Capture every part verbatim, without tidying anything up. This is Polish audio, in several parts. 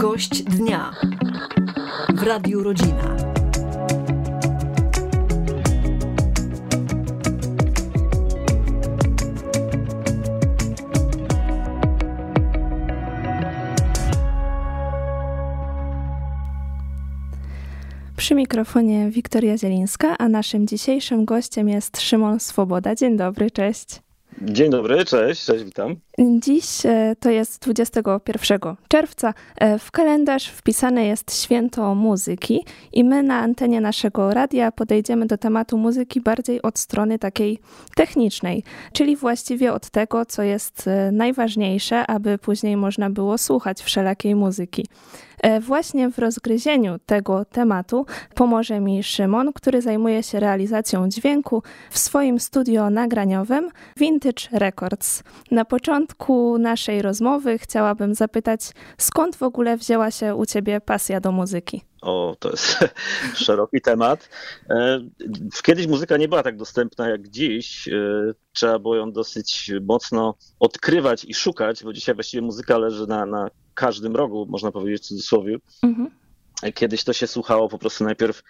Gość dnia w Radiu Rodzina. Przy mikrofonie Wiktoria Zielińska, a naszym dzisiejszym gościem jest Szymon Swoboda. Dzień dobry, cześć. Dzień dobry, cześć, cześć, witam. Dziś to jest dwudziestego pierwszego czerwca. W kalendarz wpisane jest święto muzyki i my na antenie naszego radia podejdziemy do tematu muzyki bardziej od strony takiej technicznej, czyli właściwie od tego, co jest najważniejsze, aby później można było słuchać wszelakiej muzyki. Właśnie w rozgryzieniu tego tematu pomoże mi Szymon, który zajmuje się realizacją dźwięku w swoim studio nagraniowym Vintage Records. Na początku naszej rozmowy chciałabym zapytać, skąd w ogóle wzięła się u ciebie pasja do muzyki? O, to jest szeroki temat. Kiedyś muzyka nie była tak dostępna jak dziś. Trzeba było ją dosyć mocno odkrywać i szukać, bo dzisiaj właściwie muzyka leży na, na każdym rogu, można powiedzieć w cudzysłowie. Mhm. Kiedyś to się słuchało po prostu najpierw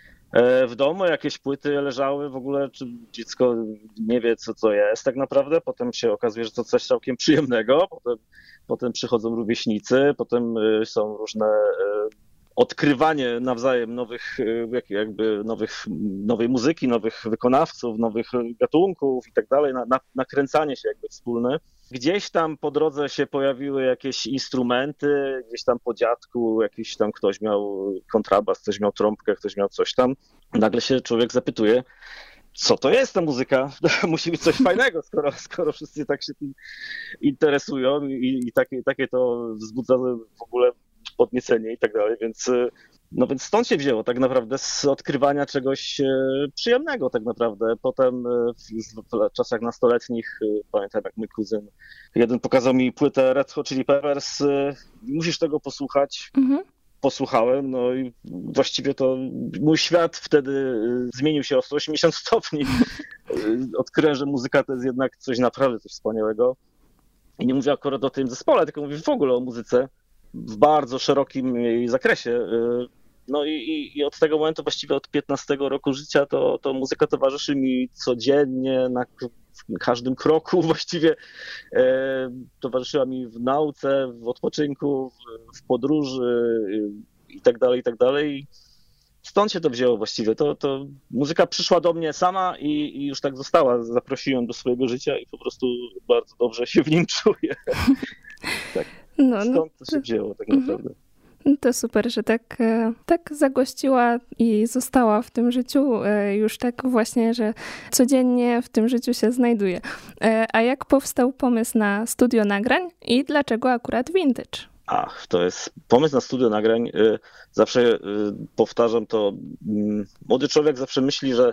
w domu, jakieś płyty leżały w ogóle, czy dziecko nie wie, co to jest tak naprawdę. Potem się okazuje, że to coś całkiem przyjemnego. Potem, potem przychodzą rówieśnicy, potem są różne odkrywanie nawzajem nowych, jakby nowych, nowej muzyki, nowych wykonawców, nowych gatunków i tak dalej, nakręcanie się jakby wspólne. Gdzieś tam po drodze się pojawiły jakieś instrumenty, gdzieś tam po dziadku jakiś tam ktoś miał kontrabas, ktoś miał trąbkę, ktoś miał coś tam. Nagle się człowiek zapytuje, co to jest ta muzyka? Musi być coś fajnego, skoro, skoro wszyscy tak się tym interesują i, i takie, takie to wzbudza w ogóle podniecenie i tak dalej, więc no więc stąd się wzięło tak naprawdę z odkrywania czegoś przyjemnego tak naprawdę. Potem w, w czasach nastoletnich, pamiętam jak mój kuzyn jeden pokazał mi płytę Red Hot Chili Peppers, musisz tego posłuchać. Mhm. Posłuchałem, no i właściwie to mój świat wtedy zmienił się o sto osiemdziesiąt stopni. Odkryłem, że muzyka to jest jednak coś naprawdę coś wspaniałego. I nie mówię akurat o tym zespole, tylko mówię w ogóle o muzyce w bardzo szerokim jej zakresie. No i, i, i od tego momentu, właściwie od piętnastego roku życia, to, to muzyka towarzyszy mi codziennie, na każdym kroku właściwie. E, towarzyszyła mi w nauce, w odpoczynku, w, w podróży i tak dalej, i tak dalej. Stąd się to wzięło właściwie. To, to muzyka przyszła do mnie sama i, i już tak została. Zaprosiłem do swojego życia i po prostu bardzo dobrze się w nim czuję. Tak. No, Stąd no, to się wzięło tak naprawdę. To super, że tak, tak zagościła i została w tym życiu już tak właśnie, że codziennie w tym życiu się znajduje. A jak powstał pomysł na studio nagrań i dlaczego akurat Vintage? Ach, to jest pomysł na studio nagrań. Zawsze powtarzam to, młody człowiek zawsze myśli, że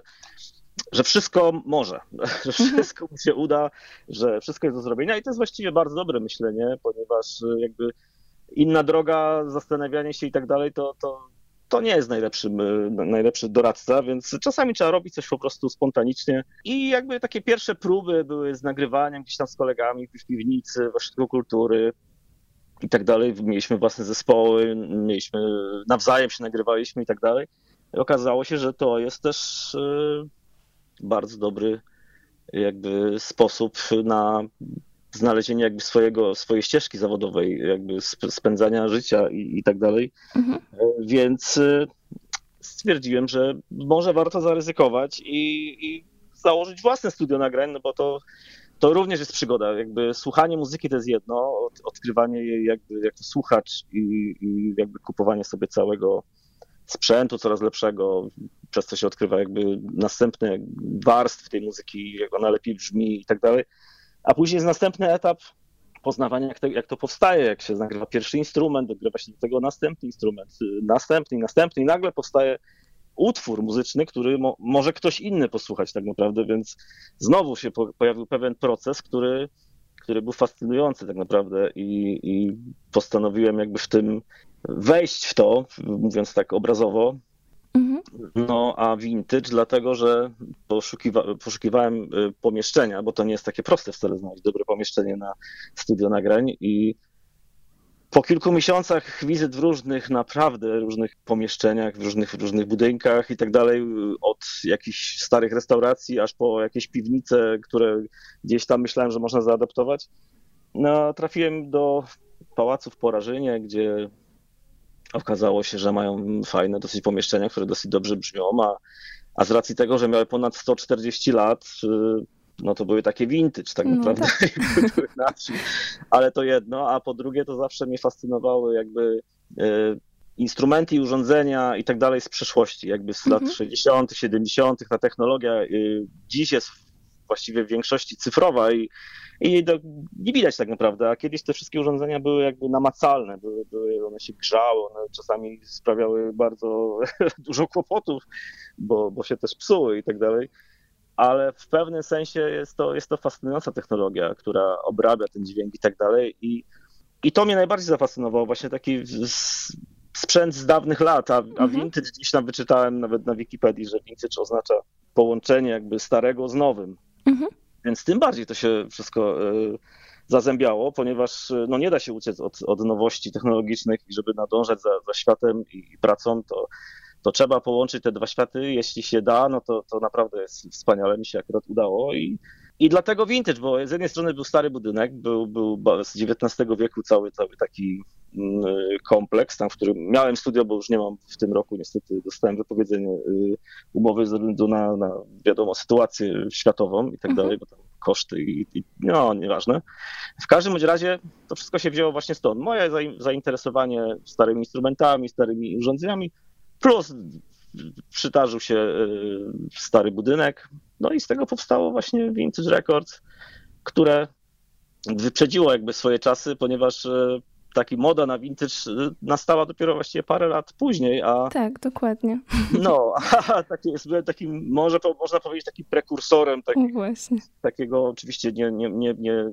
że wszystko może, że wszystko mu się uda, że wszystko jest do zrobienia i to jest właściwie bardzo dobre myślenie, ponieważ jakby inna droga, zastanawianie się i tak dalej, to, to, to nie jest najlepszy, najlepszy doradca, więc czasami trzeba robić coś po prostu spontanicznie i jakby takie pierwsze próby były z nagrywaniem gdzieś tam z kolegami w piwnicy, w ośrodku kultury i tak dalej. Mieliśmy własne zespoły, mieliśmy, nawzajem się nagrywaliśmy i tak dalej. I okazało się, że to jest też bardzo dobry jakby sposób na znalezienie jakby swojego, swojej ścieżki zawodowej, jakby spędzania życia i, i tak dalej. Mhm. Więc stwierdziłem, że może warto zaryzykować i, i założyć własne studio nagrań, no bo to, to również jest przygoda. Jakby słuchanie muzyki to jest jedno, od, odkrywanie jej jakby jako słuchacz i, i jakby kupowanie sobie całego sprzętu coraz lepszego, przez co się odkrywa jakby następne warstwy tej muzyki, jak ona lepiej brzmi i tak dalej. A później jest następny etap poznawania, jak to, jak to powstaje, jak się nagrywa pierwszy instrument, dogrywa się do tego następny instrument, następny, następny i nagle powstaje utwór muzyczny, który mo, może ktoś inny posłuchać tak naprawdę, więc znowu się po, pojawił pewien proces, który, który był fascynujący tak naprawdę i, i postanowiłem jakby w tym wejść w to, mówiąc tak obrazowo. Mhm. No a Vintage dlatego, że poszukiwa- poszukiwałem pomieszczenia, bo to nie jest takie proste wcale znaleźć dobre pomieszczenie na studio nagrań i po kilku miesiącach wizyt w różnych, naprawdę różnych pomieszczeniach, w różnych, w różnych budynkach i tak dalej, od jakichś starych restauracji aż po jakieś piwnice, które gdzieś tam myślałem, że można zaadaptować, no, trafiłem do pałacu w Porażynie, gdzie okazało się, że mają fajne dosyć pomieszczenia, które dosyć dobrze brzmią, a, a z racji tego, że miały ponad sto czterdzieści lat, no to były takie vintage tak naprawdę, no tak. Ale to jedno, a po drugie to zawsze mnie fascynowały jakby e, instrumenty i urządzenia i tak dalej z przeszłości, jakby z mhm. lat sześćdziesiątych, siedemdziesiątych. Ta technologia e, dziś jest właściwie w większości cyfrowa i, i do, nie widać tak naprawdę, a kiedyś te wszystkie urządzenia były jakby namacalne, były, były, one się grzały, one czasami sprawiały bardzo dużo kłopotów, bo, bo się też psuły i tak dalej. Ale w pewnym sensie jest to, jest to fascynująca technologia, która obrabia ten dźwięk i tak dalej. I, i to mnie najbardziej zafascynowało, właśnie taki sprzęt z dawnych lat, a, a vintage gdzieś tam wyczytałem nawet na Wikipedii, że vintage oznacza połączenie jakby starego z nowym. Mhm. Więc tym bardziej to się wszystko y, zazębiało, ponieważ no, nie da się uciec od, od nowości technologicznych i żeby nadążać za, za światem i, i pracą, to to trzeba połączyć te dwa światy, jeśli się da, no to, to naprawdę jest wspaniale, mi się akurat udało i, i dlatego vintage, bo z jednej strony był stary budynek, był, był z dziewiętnastego wieku cały, cały taki kompleks, tam w którym miałem studio, bo już nie mam w tym roku, niestety dostałem wypowiedzenie umowy ze względu na, na wiadomo, sytuację światową i tak dalej, bo tam koszty i, i no nieważne. W każdym bądź razie to wszystko się wzięło właśnie stąd. Moje zainteresowanie starymi instrumentami, starymi urządzeniami, plus przydarzył się stary budynek, no i z tego powstało właśnie Vintage Records, które wyprzedziło jakby swoje czasy, ponieważ taki moda na vintage nastała dopiero właściwie parę lat później, a... Tak, dokładnie. No, a taki jest, byłem takim, może można powiedzieć, takim prekursorem tak, Właśnie. takiego, oczywiście nie, nie, nie, nie,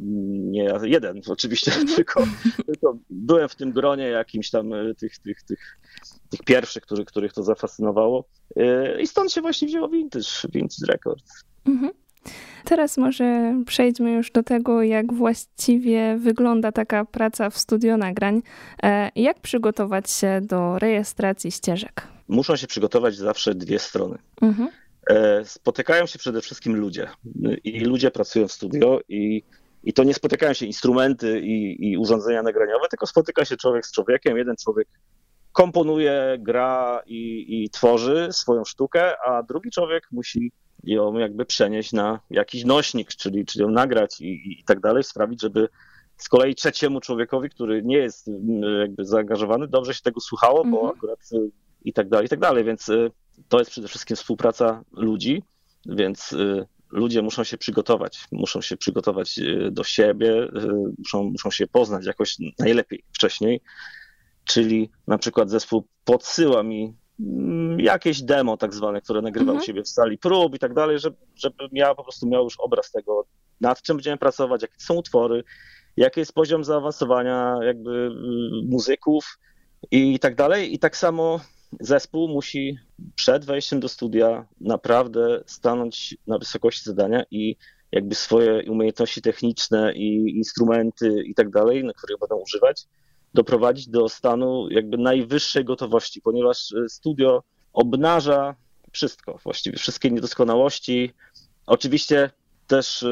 nie jeden, oczywiście, tylko, tylko byłem w tym gronie jakimś tam tych, tych, tych, tych pierwszych, których, których to zafascynowało i stąd się właśnie wzięło Vintage, Vintage Records. Mhm. Teraz może przejdźmy już do tego, jak właściwie wygląda taka praca w studio nagrań. Jak przygotować się do rejestracji ścieżek? Muszą się przygotować zawsze dwie strony. Mhm. Spotykają się przede wszystkim ludzie i ludzie pracują w studio i, i to nie spotykają się instrumenty i, i urządzenia nagraniowe, tylko spotyka się człowiek z człowiekiem. Jeden człowiek komponuje, gra i, i tworzy swoją sztukę, a drugi człowiek musi ją jakby przenieść na jakiś nośnik, czyli, czyli ją nagrać i, i, i tak dalej, sprawić, żeby z kolei trzeciemu człowiekowi, który nie jest jakby zaangażowany, dobrze się tego słuchało, mm-hmm. bo akurat i tak dalej, i tak dalej, więc to jest przede wszystkim współpraca ludzi, więc ludzie muszą się przygotować, muszą się przygotować do siebie, muszą, muszą się poznać jakoś najlepiej wcześniej, czyli na przykład zespół podsyła mi jakieś demo tak zwane, które nagrywał mhm. siebie w sali prób i tak dalej, żeby, żebym ja po prostu miał już obraz tego, nad czym będziemy pracować, jakie są utwory, jaki jest poziom zaawansowania jakby muzyków i tak dalej. I tak samo zespół musi przed wejściem do studia naprawdę stanąć na wysokości zadania i jakby swoje umiejętności techniczne i instrumenty i tak dalej, na których będą używać, doprowadzić do stanu jakby najwyższej gotowości, ponieważ studio obnaża wszystko, właściwie wszystkie niedoskonałości. Oczywiście też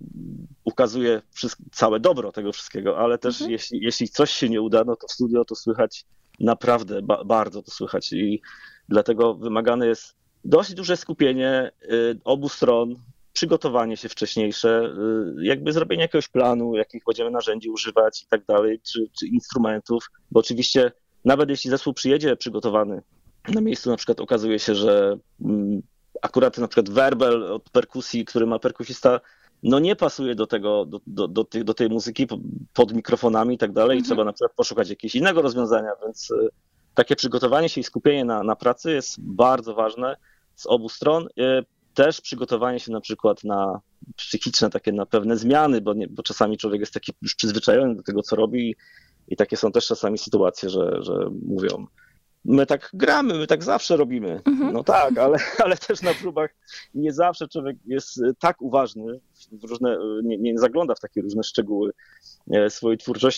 ukazuje całe dobro tego wszystkiego, ale też mhm. jeśli, jeśli coś się nie uda, no to w studio to słychać naprawdę, ba- bardzo to słychać i dlatego wymagane jest dość duże skupienie obu stron, przygotowanie się wcześniejsze, jakby zrobienie jakiegoś planu, jakich będziemy narzędzi używać i tak dalej, czy, czy instrumentów, bo oczywiście nawet jeśli zespół przyjedzie przygotowany na miejscu, na przykład okazuje się, że akurat na przykład werbel od perkusji, który ma perkusista, no nie pasuje do tego, do, do, do, tej, do tej muzyki pod mikrofonami i tak dalej, mhm. i trzeba na przykład poszukać jakiegoś innego rozwiązania, więc takie przygotowanie się i skupienie na, na pracy jest bardzo ważne z obu stron. Też przygotowanie się na przykład na psychiczne takie na pewne zmiany, bo, nie, bo czasami człowiek jest taki już przyzwyczajony do tego, co robi i, i takie są też czasami sytuacje, że, że mówią, my tak gramy, my tak zawsze robimy. Mhm. No tak, ale, ale też na próbach nie zawsze człowiek jest tak uważny, w różne, nie, nie zagląda w takie różne szczegóły swojej twórczości,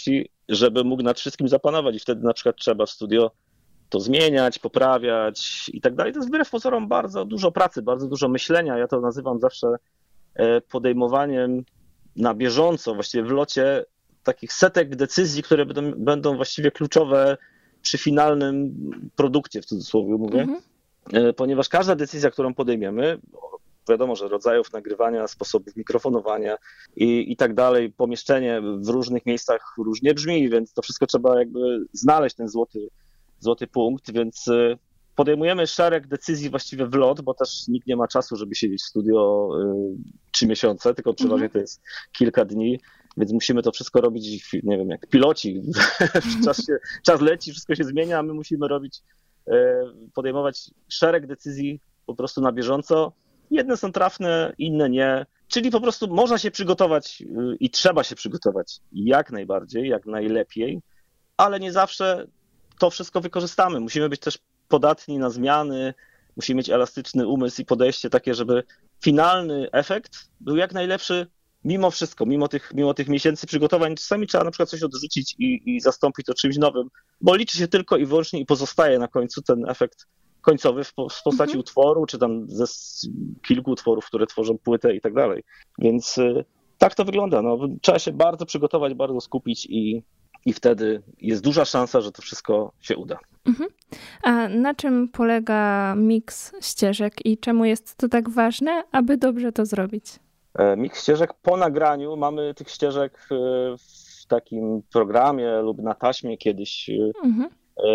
żeby mógł nad wszystkim zapanować i wtedy na przykład trzeba w studio to zmieniać, poprawiać i tak dalej. To jest wbrew pozorom bardzo dużo pracy, bardzo dużo myślenia. Ja to nazywam zawsze podejmowaniem na bieżąco, właściwie w locie takich setek decyzji, które będą, będą właściwie kluczowe przy finalnym produkcie, w cudzysłowie mówię, mhm. ponieważ każda decyzja, którą podejmiemy, wiadomo, że rodzajów nagrywania, sposobów mikrofonowania i, i tak dalej, pomieszczenie w różnych miejscach różnie brzmi, więc to wszystko trzeba jakby znaleźć ten złoty, złoty punkt, więc podejmujemy szereg decyzji właściwie w lot, bo też nikt nie ma czasu, żeby siedzieć w studio trzy miesiące, tylko przeważnie to jest kilka dni, więc musimy to wszystko robić, nie wiem, jak piloci. czas, się, czas leci, wszystko się zmienia, a my musimy robić, podejmować szereg decyzji po prostu na bieżąco. Jedne są trafne, inne nie. Czyli po prostu można się przygotować i trzeba się przygotować jak najbardziej, jak najlepiej, ale nie zawsze to wszystko wykorzystamy. Musimy być też podatni na zmiany, musimy mieć elastyczny umysł i podejście takie, żeby finalny efekt był jak najlepszy mimo wszystko, mimo tych, mimo tych miesięcy przygotowań. Czasami trzeba na przykład coś odrzucić i, i zastąpić to czymś nowym, bo liczy się tylko i wyłącznie i pozostaje na końcu ten efekt końcowy w, w postaci mhm. utworu, czy tam ze kilku utworów, które tworzą płytę i tak dalej. Więc y, tak to wygląda. No, trzeba się bardzo przygotować, bardzo skupić i, i wtedy jest duża szansa, że to wszystko się uda. Mhm. A na czym polega miks ścieżek i czemu jest to tak ważne, aby dobrze to zrobić? Miks ścieżek po nagraniu, mamy tych ścieżek w takim programie lub na taśmie kiedyś mhm.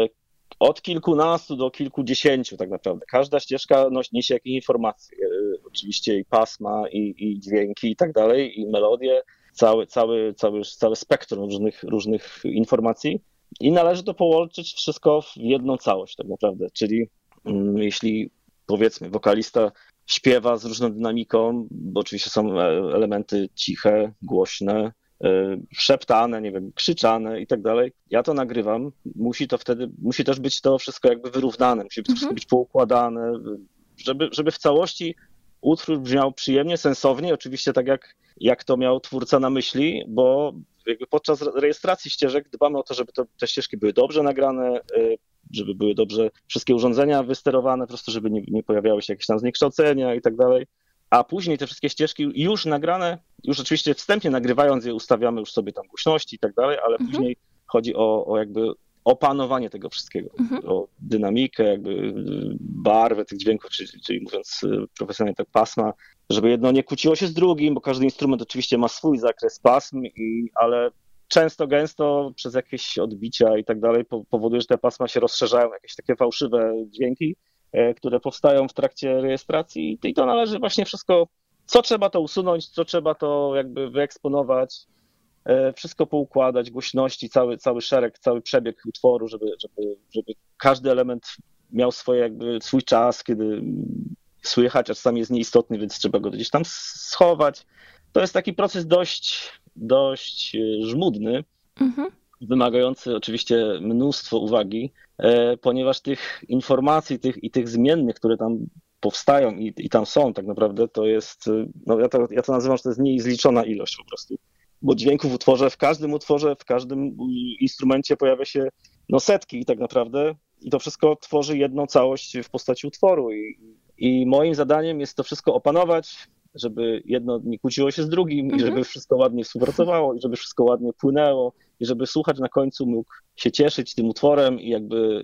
od kilkunastu do kilkudziesięciu tak naprawdę. Każda ścieżka niesie jakieś informacje, oczywiście i pasma, i, i dźwięki i tak dalej, i melodie, cały, cały, cały, całe spektrum różnych, różnych informacji i należy to połączyć wszystko w jedną całość tak naprawdę, czyli mm, jeśli powiedzmy wokalista śpiewa z różną dynamiką, bo oczywiście są elementy ciche, głośne, szeptane, nie wiem, krzyczane i tak dalej. Ja to nagrywam, musi to wtedy, musi też być to wszystko jakby wyrównane, musi to wszystko mhm. być poukładane, żeby, żeby w całości utwór brzmiał przyjemnie, sensownie, oczywiście tak jak, jak to miał twórca na myśli, bo jakby podczas rejestracji ścieżek dbamy o to, żeby to, te ścieżki były dobrze nagrane, żeby były dobrze wszystkie urządzenia wysterowane, po prostu żeby nie, nie pojawiały się jakieś tam zniekształcenia i tak dalej. A później te wszystkie ścieżki już nagrane, już oczywiście wstępnie nagrywając je ustawiamy już sobie tam głośności i tak dalej, ale mhm. później chodzi o, o jakby opanowanie tego wszystkiego, mhm. o dynamikę, jakby barwę tych dźwięków, czyli, czyli mówiąc profesjonalnie tak pasma, żeby jedno nie kłóciło się z drugim, bo każdy instrument oczywiście ma swój zakres pasm, i, ale często, gęsto przez jakieś odbicia i tak dalej powoduje, że te pasma się rozszerzają, jakieś takie fałszywe dźwięki, które powstają w trakcie rejestracji i to należy właśnie wszystko, co trzeba to usunąć, co trzeba to jakby wyeksponować, wszystko poukładać, głośności, cały, cały szereg, cały przebieg utworu, żeby, żeby, żeby każdy element miał swoje jakby swój czas, kiedy słychać, a czasami jest nieistotny, więc trzeba go gdzieś tam schować. To jest taki proces dość, dość żmudny, mhm. wymagający oczywiście mnóstwo uwagi, ponieważ tych informacji tych, i tych zmiennych, które tam powstają i, i tam są tak naprawdę, to jest, no ja to, ja to nazywam, że to jest niezliczona ilość po prostu. Bo dźwięków w utworze, w każdym utworze, w każdym instrumencie pojawia się no setki tak naprawdę i to wszystko tworzy jedną całość w postaci utworu i, i moim zadaniem jest to wszystko opanować, żeby jedno nie kłóciło się z drugim mhm. i żeby wszystko ładnie współpracowało i żeby wszystko ładnie płynęło i żeby słuchacz na końcu mógł się cieszyć tym utworem i jakby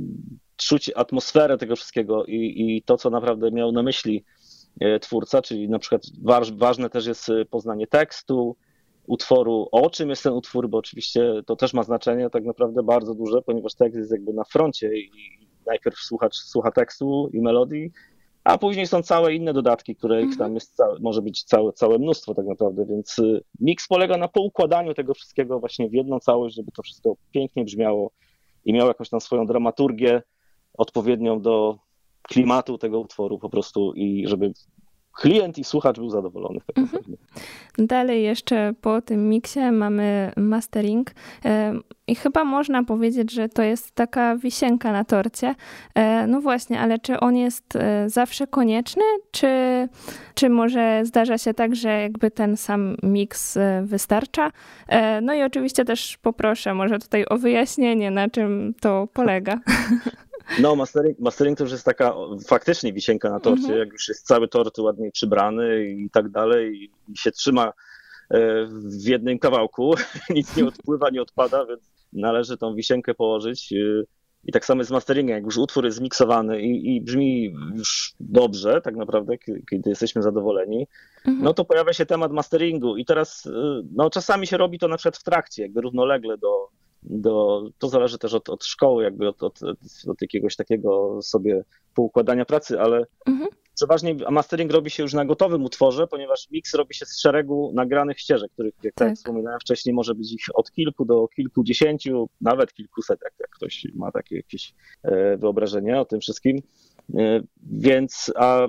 czuć atmosferę tego wszystkiego i, i to, co naprawdę miał na myśli twórca, czyli na przykład waż, ważne też jest poznanie tekstu, utworu, o czym jest ten utwór, bo oczywiście to też ma znaczenie tak naprawdę bardzo duże, ponieważ tekst jest jakby na froncie i najpierw słuchacz słucha tekstu i melodii, a później są całe inne dodatki, których mm-hmm. tam jest całe, może być całe, całe mnóstwo tak naprawdę, więc miks polega na poukładaniu tego wszystkiego właśnie w jedną całość, żeby to wszystko pięknie brzmiało i miało jakąś tam swoją dramaturgię odpowiednią do klimatu tego utworu po prostu i żeby klient i słuchacz był zadowolony. Tak mhm. Dalej jeszcze po tym miksie mamy mastering i chyba można powiedzieć, że to jest taka wisienka na torcie. No właśnie, ale czy on jest zawsze konieczny, czy, czy może zdarza się tak, że jakby ten sam miks wystarcza? No i oczywiście też poproszę może tutaj o wyjaśnienie, na czym to polega. No, mastering, mastering to już jest taka faktycznie wisienka na torcie, mhm. jak już jest cały tort ładnie przybrany i tak dalej i się trzyma w jednym kawałku, nic nie odpływa, nie odpada, więc należy tą wisienkę położyć. I tak samo z masteringiem, jak już utwór jest zmiksowany i, i brzmi już dobrze tak naprawdę, kiedy jesteśmy zadowoleni, mhm. no to pojawia się temat masteringu i teraz no, czasami się robi to na przykład w trakcie, jakby równolegle do Do, to zależy też od, od szkoły, jakby od, od, od jakiegoś takiego sobie poukładania pracy, ale mhm. przeważnie mastering robi się już na gotowym utworze, ponieważ mix robi się z szeregu nagranych ścieżek, których, jak tak. wspominałem wcześniej, może być ich od kilku do kilkudziesięciu, nawet kilkuset, jak, jak ktoś ma takie jakieś wyobrażenie o tym wszystkim. Więc a,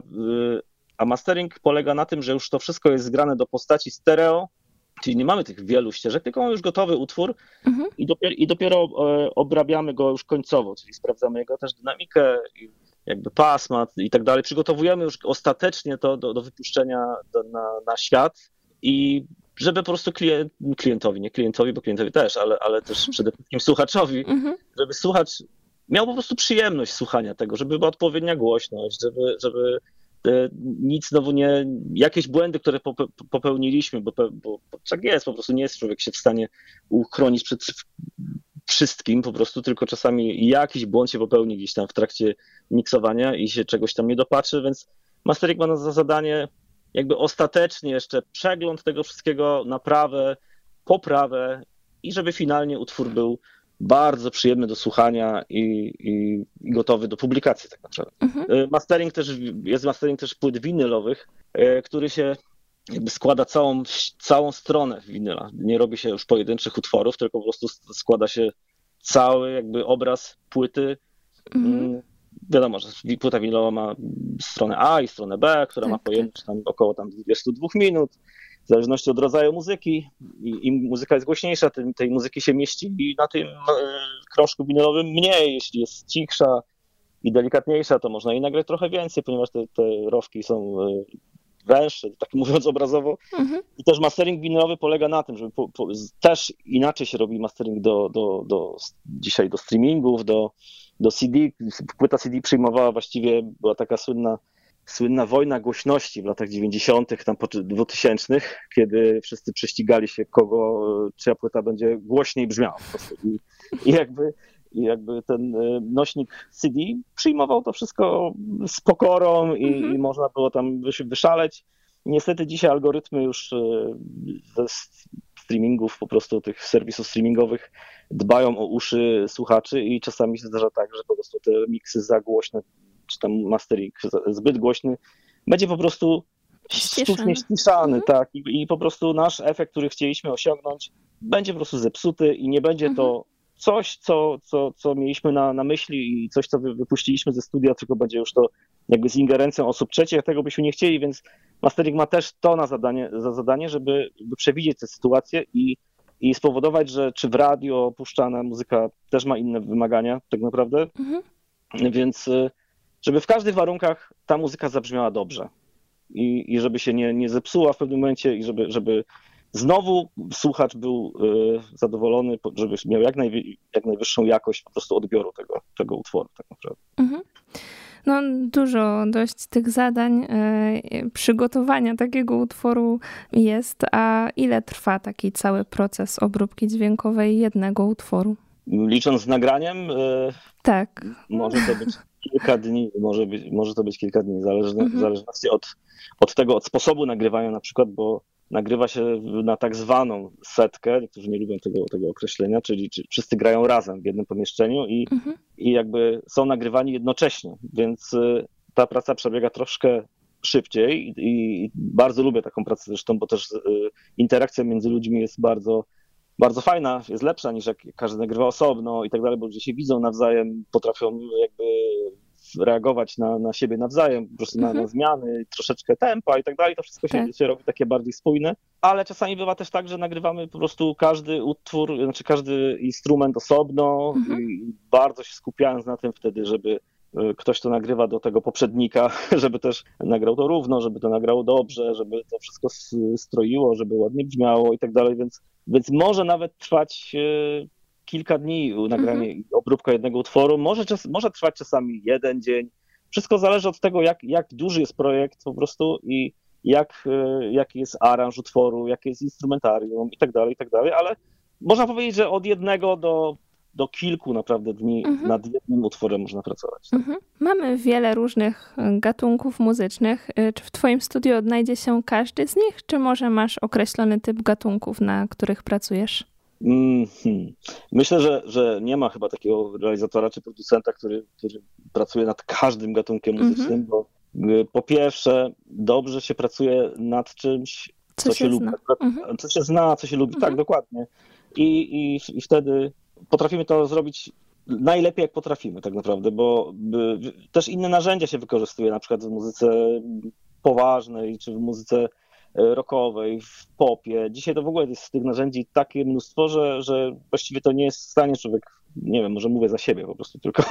a mastering polega na tym, że już to wszystko jest zgrane do postaci stereo, czyli nie mamy tych wielu ścieżek, tylko mamy już gotowy utwór mhm. i, dopiero, i dopiero obrabiamy go już końcowo, czyli sprawdzamy jego też dynamikę, jakby pasma i tak dalej. Przygotowujemy już ostatecznie to do, do wypuszczenia do, na, na świat i żeby po prostu klient, klientowi, nie klientowi, bo klientowi też, ale, ale też przede wszystkim słuchaczowi, mhm. żeby słuchacz miał po prostu przyjemność słuchania tego, żeby była odpowiednia głośność, żeby, żeby nic znowu nie, jakieś błędy, które popełniliśmy, bo, bo, bo tak jest, po prostu nie jest człowiek się w stanie uchronić przed wszystkim, po prostu tylko czasami jakiś błąd się popełni gdzieś tam w trakcie miksowania i się czegoś tam nie dopatrzy, więc mastering ma za zadanie jakby ostatecznie jeszcze przegląd tego wszystkiego, naprawę, poprawę i żeby finalnie utwór był bardzo przyjemny do słuchania i, i, i gotowy do publikacji tak naprawdę. Mhm. Mastering też, jest mastering też płyt winylowych, który się jakby składa całą, całą stronę winyla. Nie robi się już pojedynczych utworów, tylko po prostu składa się cały jakby obraz płyty. Mhm. Wiadomo, że płyta winylowa ma stronę A i stronę B, która tak, ma pojęcie tam około tam dwudziestu dwóch minut. W zależności od rodzaju muzyki, im muzyka jest głośniejsza, tym tej muzyki się mieści i na tym krążku winylowym mniej. Jeśli jest cichsza i delikatniejsza, to można i nagrać trochę więcej, ponieważ te, te rowki są węższe, tak mówiąc obrazowo. Mhm. I też mastering winylowy polega na tym, że po, po, też inaczej się robi mastering do, do, do, dzisiaj do streamingów, do, do C D. Płyta C D przyjmowała właściwie, była taka słynna Słynna wojna głośności w latach dziewięćdziesiątych, tam po dwutysięcznych, kiedy wszyscy prześcigali się, kogo, czyja płyta będzie głośniej brzmiała po prostu. I, i, jakby, I jakby ten nośnik C D przyjmował to wszystko z pokorą i, mhm. i można było tam wyszaleć. Niestety dzisiaj algorytmy już ze streamingów, po prostu tych serwisów streamingowych dbają o uszy słuchaczy i czasami się zdarza tak, że po prostu te miksy za głośne czy tam mastering zbyt głośny, będzie po prostu sztucznie ściszany, mhm. tak, I, i po prostu nasz efekt, który chcieliśmy osiągnąć, będzie po prostu zepsuty i nie będzie mhm. to coś, co, co, co mieliśmy na, na myśli i coś, co wypuściliśmy ze studia, tylko będzie już to jakby z ingerencją osób trzecich, tego byśmy nie chcieli, więc mastering ma też to na zadanie, za zadanie, żeby, żeby przewidzieć tę sytuację i, i spowodować, że czy w radio puszczana muzyka też ma inne wymagania tak naprawdę, mhm. więc żeby w każdych warunkach ta muzyka zabrzmiała dobrze i, i żeby się nie, nie zepsuła w pewnym momencie i żeby, żeby znowu słuchacz był y, zadowolony, żeby miał jak, najwy, jak najwyższą jakość po prostu odbioru tego, tego utworu tak naprawdę. Mhm. No dużo dość tych zadań, y, przygotowania takiego utworu jest, a ile trwa taki cały proces obróbki dźwiękowej jednego utworu? Licząc z nagraniem? Y, tak. Może to być kilka dni, może, być, może to być kilka dni, zależne, mhm. w zależności od, od tego, od sposobu nagrywania na przykład, bo nagrywa się na tak zwaną setkę, niektórzy nie lubią tego, tego określenia, czyli czy wszyscy grają razem w jednym pomieszczeniu i, mhm. i jakby są nagrywani jednocześnie, więc ta praca przebiega troszkę szybciej i, i bardzo lubię taką pracę zresztą, bo też interakcja między ludźmi jest bardzo bardzo fajna, jest lepsza niż jak każdy nagrywa osobno i tak dalej, bo ludzie się widzą nawzajem, potrafią jakby reagować na, na siebie nawzajem, po prostu na, na zmiany, troszeczkę tempa i tak dalej, to wszystko się, Tak. się robi takie bardziej spójne, ale czasami bywa też tak, że nagrywamy po prostu każdy utwór, znaczy każdy instrument osobno Mhm. i bardzo się skupiając na tym wtedy, żeby ktoś to nagrywa do tego poprzednika, żeby też nagrał to równo, żeby to nagrało dobrze, żeby to wszystko stroiło, żeby ładnie brzmiało i tak dalej, więc, więc może nawet trwać kilka dni nagranie i obróbka jednego utworu, może, czas, może trwać czasami jeden dzień. Wszystko zależy od tego, jak, jak duży jest projekt po prostu i jak, jaki jest aranż utworu, jakie jest instrumentarium i tak dalej, i tak dalej, ale można powiedzieć, że od jednego do do kilku naprawdę dni Mhm. nad jednym utworem można pracować. Mhm. Mamy wiele różnych gatunków muzycznych. Czy w twoim studiu odnajdzie się każdy z nich, czy może masz określony typ gatunków, na których pracujesz? Mm-hmm. Myślę, że, że nie ma chyba takiego realizatora czy producenta, który, który pracuje nad każdym gatunkiem muzycznym, mhm. bo po pierwsze dobrze się pracuje nad czymś, co, co się, się lubi. Mhm. Co się zna, co się lubi, mhm. tak, dokładnie. I, i, i wtedy potrafimy to zrobić najlepiej, jak potrafimy tak naprawdę, bo też inne narzędzia się wykorzystuje, na przykład w muzyce poważnej, czy w muzyce rockowej, w popie. Dzisiaj to w ogóle jest tych narzędzi takie mnóstwo, że, że właściwie to nie jest w stanie człowiek, nie wiem, może mówię za siebie po prostu, tylko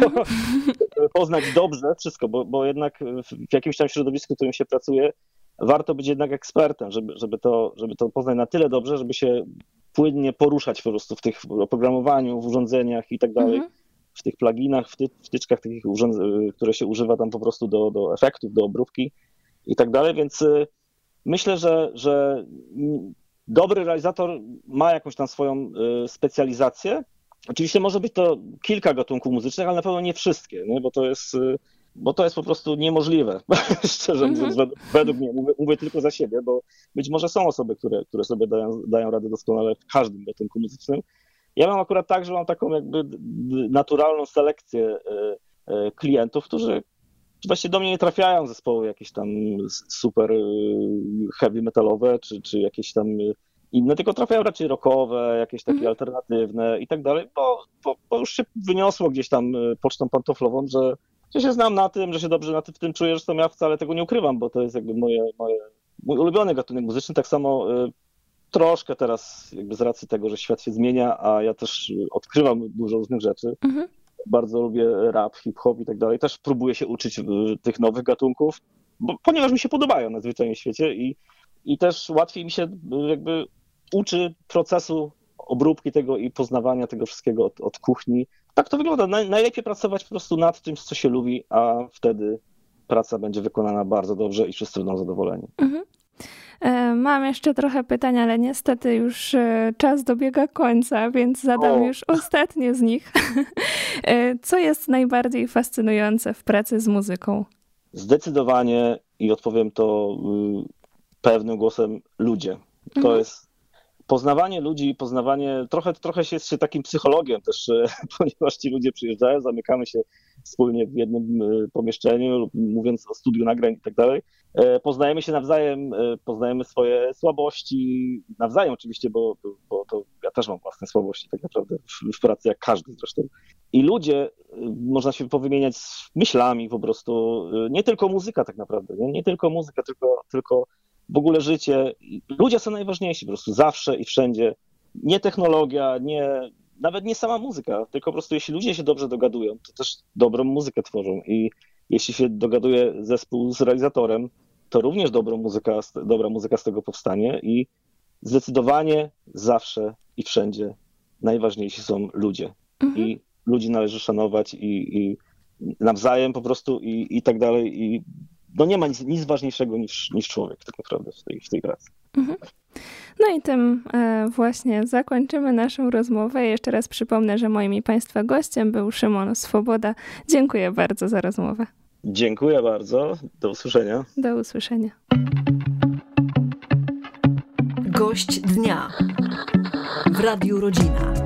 poznać dobrze wszystko, bo, bo jednak w jakimś tam środowisku, w którym się pracuje, warto być jednak ekspertem, żeby, żeby, to, żeby to poznać na tyle dobrze, żeby się płynnie poruszać po prostu w tych w oprogramowaniu, w urządzeniach i tak dalej, mhm. w tych pluginach, w wtyczkach takich urządzeń, które się używa tam po prostu do, do efektów, do obróbki i tak dalej, więc myślę, że, że dobry realizator ma jakąś tam swoją specjalizację. Oczywiście może być to kilka gatunków muzycznych, ale na pewno nie wszystkie, nie? Bo to jest bo to jest po prostu niemożliwe, szczerze mówiąc, mm-hmm. według mnie, mówię, mówię tylko za siebie, bo być może są osoby, które, które sobie dają, dają radę doskonale w każdym gatunku muzycznym. Ja mam akurat tak, że mam taką jakby naturalną selekcję klientów, którzy właściwie do mnie nie trafiają zespoły jakieś tam super heavy metalowe, czy, czy jakieś tam inne, tylko trafiają raczej rockowe, jakieś takie mm-hmm. alternatywne i tak dalej, bo, bo, bo już się wyniosło gdzieś tam pocztą pantoflową, że że się znam na tym, że się dobrze na tym, w tym czuję, że ja wcale tego nie ukrywam, bo to jest jakby moje, moje, mój ulubiony gatunek muzyczny. Tak samo y, troszkę teraz jakby z racji tego, że świat się zmienia, a ja też odkrywam dużo różnych rzeczy. Mhm. Bardzo lubię rap, hip-hop i tak dalej. Też próbuję się uczyć y, tych nowych gatunków, bo, ponieważ mi się podobają najzwyczajniej w świecie i, i też łatwiej mi się y, jakby uczy procesu obróbki tego i poznawania tego wszystkiego od, od kuchni. Tak to wygląda. Naj, najlepiej pracować po prostu nad tym, co się lubi, a wtedy praca będzie wykonana bardzo dobrze i wszyscy będą zadowoleni. Mhm. Mam jeszcze trochę pytań, ale niestety już czas dobiega końca, więc zadam o. już ostatnie z nich. Co jest najbardziej fascynujące w pracy z muzyką? Zdecydowanie, i odpowiem to pewnym głosem, ludzie. To mhm. jest poznawanie ludzi, poznawanie, trochę, trochę się jest się takim psychologiem też, ponieważ ci ludzie przyjeżdżają, zamykamy się wspólnie w jednym pomieszczeniu, mówiąc o studiu nagrań i tak dalej. Poznajemy się nawzajem, poznajemy swoje słabości, nawzajem oczywiście, bo, bo to ja też mam własne słabości tak naprawdę w, w pracy, jak każdy zresztą. I ludzie, można się powymieniać myślami po prostu, nie tylko muzyka tak naprawdę, nie, nie tylko muzyka, tylko, tylko w ogóle życie. Ludzie są najważniejsi po prostu zawsze i wszędzie. Nie technologia, nie, nawet nie sama muzyka, tylko po prostu jeśli ludzie się dobrze dogadują, to też dobrą muzykę tworzą i jeśli się dogaduje zespół z realizatorem, to również dobrą muzyka, dobra muzyka z tego powstanie i zdecydowanie zawsze i wszędzie najważniejsi są ludzie. Mhm. I ludzi należy szanować i, i nawzajem po prostu i, i tak dalej. I no nie ma nic, nic ważniejszego niż, niż człowiek tak naprawdę w tej, w tej pracy. Mhm. No i tym e, właśnie zakończymy naszą rozmowę. Jeszcze raz przypomnę, że moim i Państwa gościem był Szymon Swoboda. Dziękuję bardzo za rozmowę. Dziękuję bardzo. Do usłyszenia. Do usłyszenia. Gość dnia w Radiu Rodzina.